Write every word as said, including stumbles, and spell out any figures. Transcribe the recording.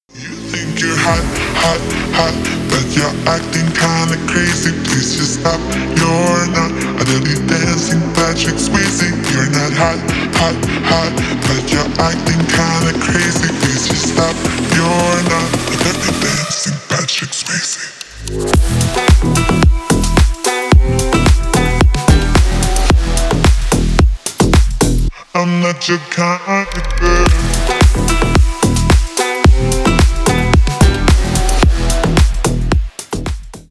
You think you're hot, hot, hot, but you're acting kinda crazy. Please just stop. You're not a dirty dancing Patrick Swayze. You're not hot, hot, hot, but you're acting kinda crazy. Please just stop. You're not a dirty dancing Patrick Swayze. I'm not your kind of girl.